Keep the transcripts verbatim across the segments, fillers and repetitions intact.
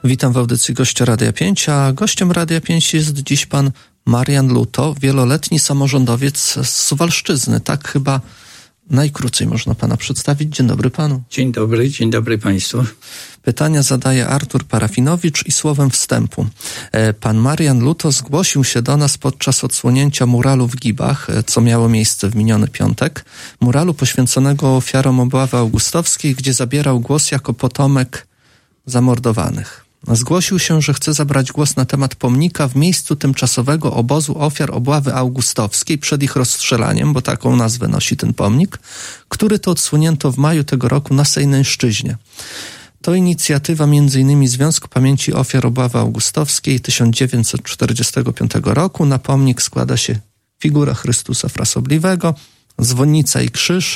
Witam w audycji Gościa Radia pięć, a gościem Radia pięć jest dziś pan Marian Luto, wieloletni samorządowiec z Suwalszczyzny. Tak chyba najkrócej można pana przedstawić. Dzień dobry panu. Dzień dobry, dzień dobry państwu. Pytania zadaje Artur Parafinowicz i słowem wstępu. Pan Marian Luto zgłosił się do nas podczas odsłonięcia muralu w Gibach, co miało miejsce w miniony piątek. Muralu poświęconego ofiarom obławy augustowskiej, gdzie zabierał głos jako potomek zamordowanych. Zgłosił się, że chce zabrać głos na temat pomnika w miejscu tymczasowego obozu ofiar obławy augustowskiej przed ich rozstrzelaniem, bo taką nazwę nosi ten pomnik, który to odsłonięto w maju tego roku na Sejneńszczyźnie. To inicjatywa między innymi Związku Pamięci Ofiar Obławy Augustowskiej tysiąc dziewięćset czterdziestego piątego roku. Na pomnik składa się figura Chrystusa Frasobliwego, dzwonnica i krzyż.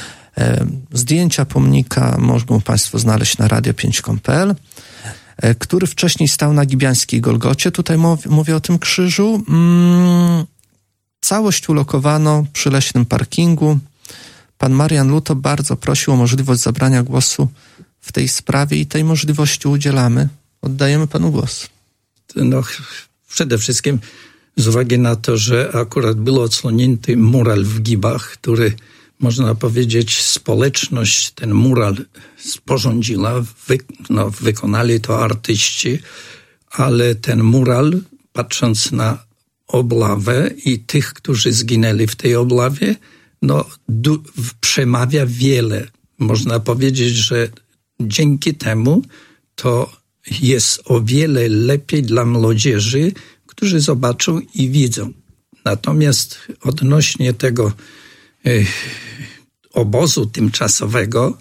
Zdjęcia pomnika mogą państwo znaleźć na radio pięć kropka com kropka pe el, który wcześniej stał na gibiańskiej Golgocie. Tutaj mów, mówię o tym krzyżu. Mm, całość ulokowano przy leśnym parkingu. Pan Marian Luto bardzo prosił o możliwość zabrania głosu w tej sprawie i tej możliwości udzielamy. Oddajemy panu głos. No, przede wszystkim z uwagi na to, że akurat był odsłonięty mural w Gibach, który, można powiedzieć, społeczność ten mural sporządziła, wy, no, wykonali to artyści, ale ten mural, patrząc na oblawę i tych, którzy zginęli w tej oblawie, no, du, przemawia wiele. Można powiedzieć, że dzięki temu to jest o wiele lepiej dla młodzieży, którzy zobaczą i widzą. Natomiast odnośnie tego e, obozu tymczasowego,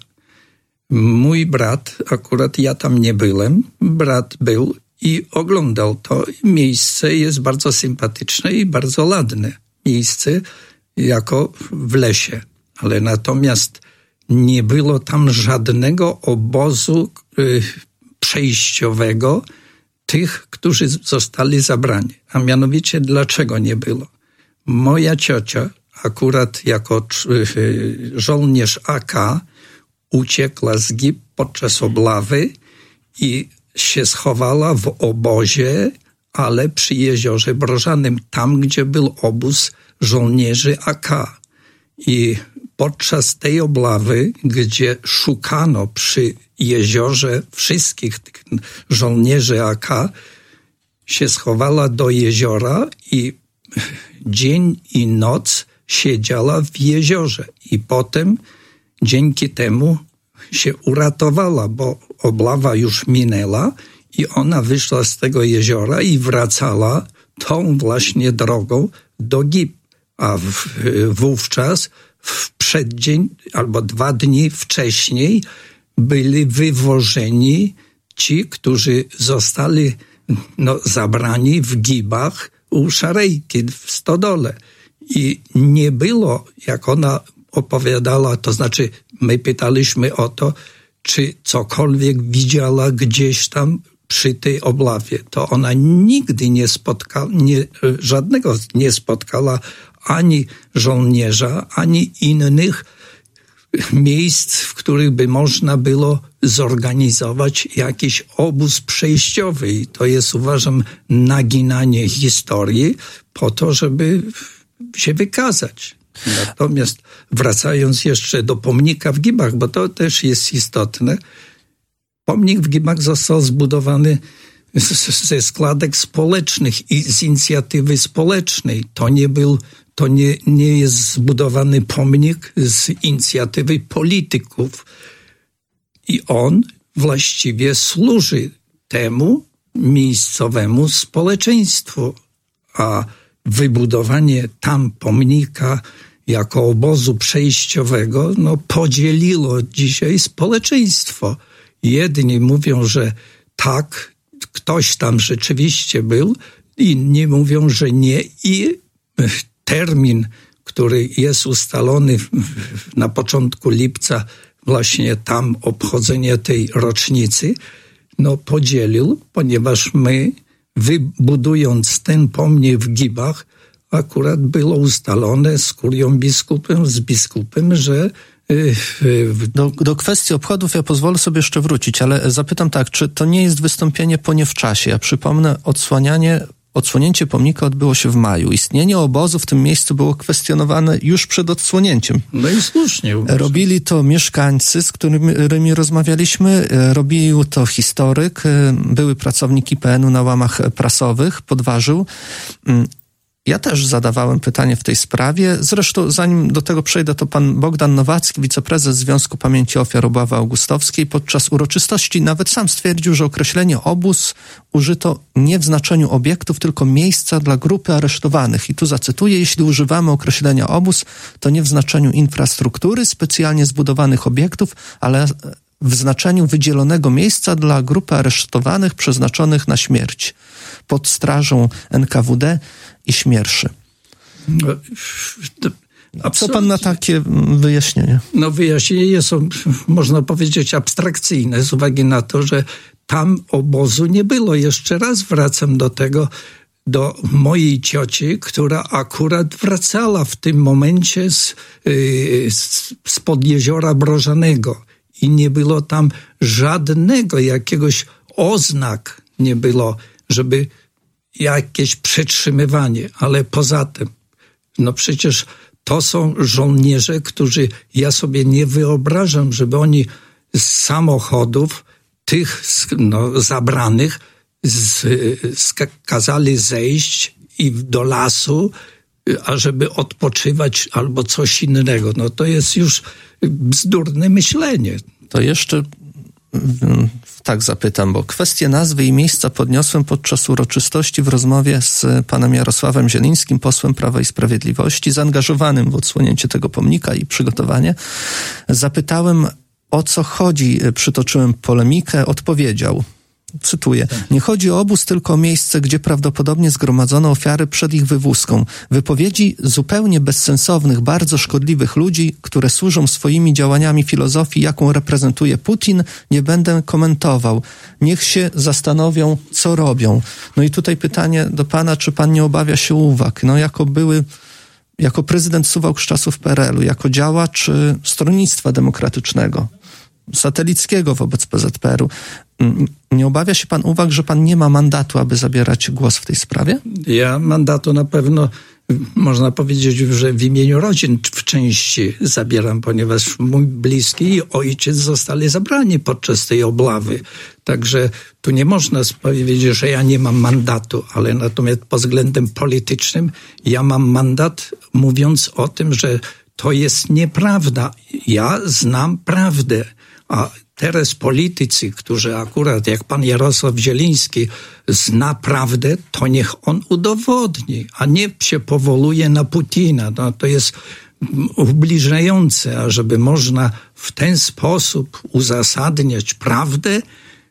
mój brat, akurat ja tam nie byłem, brat był i oglądał to. Miejsce jest bardzo sympatyczne i bardzo ładne. Miejsce jako w lesie. Ale natomiast nie było tam żadnego obozu y, przejściowego tych, którzy zostali zabrani. A mianowicie dlaczego nie było? Moja ciocia akurat jako y, żołnierz A K uciekła z Gib podczas oblawy i się schowała w obozie, ale przy jeziorze Brożanym, tam gdzie był obóz żołnierzy A K. I podczas tej oblawy, gdzie szukano przy jeziorze wszystkich tych żołnierzy A K, się schowała do jeziora i dzień i noc siedziała w jeziorze. I potem dzięki temu się uratowała, bo oblawa już minęła i ona wyszła z tego jeziora i wracała tą właśnie drogą do Gib. A w, wówczas w przeddzień albo dwa dni wcześniej byli wywożeni ci, którzy zostali no, zabrani w Gibach u Szarejki w stodole. I nie było, jak ona opowiadała, to znaczy my pytaliśmy o to, czy cokolwiek widziała gdzieś tam przy tej oblawie. To ona nigdy nie spotkała, nie, żadnego nie spotkała ani żołnierza, ani innych miejsc, w których by można było zorganizować jakiś obóz przejściowy. I to jest, uważam, naginanie historii po to, żeby się wykazać. Natomiast wracając jeszcze do pomnika w Gibach, bo to też jest istotne, pomnik w Gibach został zbudowany ze składek społecznych i z inicjatywy społecznej. To nie był, to nie, nie jest zbudowany pomnik z inicjatywy polityków. I on właściwie służy temu miejscowemu społeczeństwu. A wybudowanie tam pomnika jako obozu przejściowego, no podzieliło dzisiaj społeczeństwo. Jedni mówią, że tak, ktoś tam rzeczywiście był, inni mówią, że nie. I termin, który jest ustalony na początku lipca, właśnie tam obchodzenie tej rocznicy, no podzielił, ponieważ my, wybudując ten pomnik w Gibach, akurat było ustalone z kurią biskupem, z biskupem, że Do, do kwestii obchodów ja pozwolę sobie jeszcze wrócić, ale zapytam tak, czy to nie jest wystąpienie po nie w czasie? Ja przypomnę, odsłanianie Odsłonięcie pomnika odbyło się w maju. Istnienie obozu w tym miejscu było kwestionowane już przed odsłonięciem. No i słusznie. Robili to mieszkańcy, z którymi rozmawialiśmy, robił to historyk, były pracownik I P N u na łamach prasowych, podważył. Ja też zadawałem pytanie w tej sprawie. Zresztą zanim do tego przejdę, to pan Bogdan Nowacki, wiceprezes Związku Pamięci Ofiar Obawy Augustowskiej, podczas uroczystości nawet sam stwierdził, że określenie obóz użyto nie w znaczeniu obiektów, tylko miejsca dla grupy aresztowanych. I tu zacytuję: jeśli używamy określenia obóz, to nie w znaczeniu infrastruktury, specjalnie zbudowanych obiektów, ale w znaczeniu wydzielonego miejsca dla grupy aresztowanych przeznaczonych na śmierć pod strażą N K W D i Śmierszy. A co pan na takie wyjaśnienie? No wyjaśnienia są, można powiedzieć, abstrakcyjne z uwagi na to, że tam obozu nie było. Jeszcze raz wracam do tego, do mojej cioci, która akurat wracała w tym momencie z, z, spod Jeziora Brożanego i nie było tam żadnego jakiegoś oznak, nie było, żeby jakieś przetrzymywanie, ale poza tym, no przecież to są żołnierze, którzy, ja sobie nie wyobrażam, żeby oni z samochodów tych no, zabranych z, z, kazali zejść i do lasu, ażeby odpoczywać albo coś innego. No to jest już bzdurne myślenie. To jeszcze tak zapytam, bo kwestię nazwy i miejsca podniosłem podczas uroczystości w rozmowie z panem Jarosławem Zielińskim, posłem Prawa i Sprawiedliwości, zaangażowanym w odsłonięcie tego pomnika i przygotowanie. Zapytałem, o co chodzi, przytoczyłem polemikę, odpowiedział, cytuję: nie chodzi o obóz, tylko o miejsce, gdzie prawdopodobnie zgromadzono ofiary przed ich wywózką. Wypowiedzi zupełnie bezsensownych, bardzo szkodliwych ludzi, które służą swoimi działaniami filozofii, jaką reprezentuje Putin, nie będę komentował. Niech się zastanowią, co robią. No i tutaj pytanie do pana, czy pan nie obawia się uwag? No jako były, jako prezydent Suwałk z czasów P R L u, jako działacz Stronnictwa Demokratycznego, satelickiego wobec P Z P R u. Nie obawia się pan uwag, że pan nie ma mandatu, aby zabierać głos w tej sprawie? Ja mandatu na pewno, można powiedzieć, że w imieniu rodzin w części zabieram, ponieważ mój bliski i ojciec zostali zabrani podczas tej obławy. Także tu nie można powiedzieć, że ja nie mam mandatu, ale natomiast pod względem politycznym ja mam mandat, mówiąc o tym, że to jest nieprawda. Ja znam prawdę, a teraz politycy, którzy akurat jak pan Jarosław Zieliński zna prawdę, to niech on udowodni, a nie się powołuje na Putina. No, to jest ubliżające, a żeby można w ten sposób uzasadniać prawdę,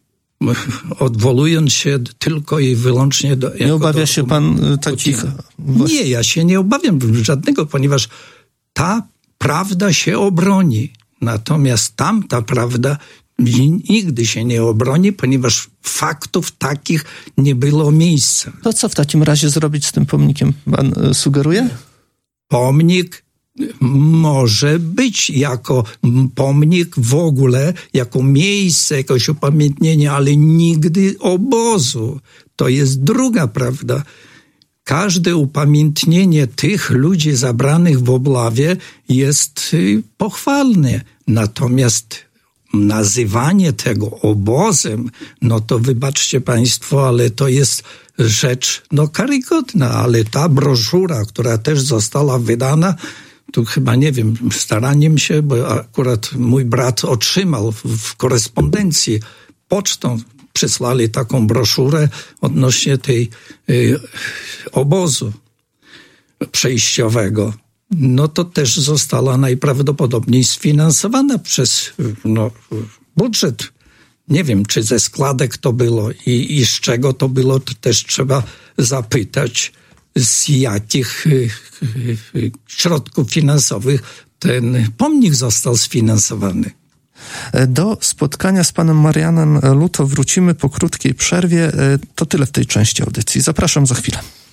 odwołując się tylko i wyłącznie do... Nie obawia się pan takich... Nie, ja się nie obawiam żadnego, ponieważ ta prawda się obroni. Natomiast tamta prawda nigdy się nie obroni, ponieważ faktów takich nie było miejsca. To co w takim razie zrobić z tym pomnikiem, pan sugeruje? Pomnik może być jako pomnik w ogóle, jako miejsce, jakoś upamiętnienie, ale nigdy obozu. To jest druga prawda. Każde upamiętnienie tych ludzi zabranych w obławie jest pochwalne. Natomiast nazywanie tego obozem, no to wybaczcie państwo, ale to jest rzecz no karygodna. Ale ta broszura, która też została wydana, tu chyba, nie wiem, staraniem się, bo akurat mój brat otrzymał w, w korespondencji pocztą, przysłali taką broszurę odnośnie tej y, obozu przejściowego. No to też została najprawdopodobniej sfinansowana przez no, budżet. Nie wiem, czy ze składek to było i, i z czego to było, to też trzeba zapytać, z jakich y, y, środków finansowych ten pomnik został sfinansowany. Do spotkania z panem Marianem Luto wrócimy po krótkiej przerwie. To tyle w tej części audycji. Zapraszam za chwilę.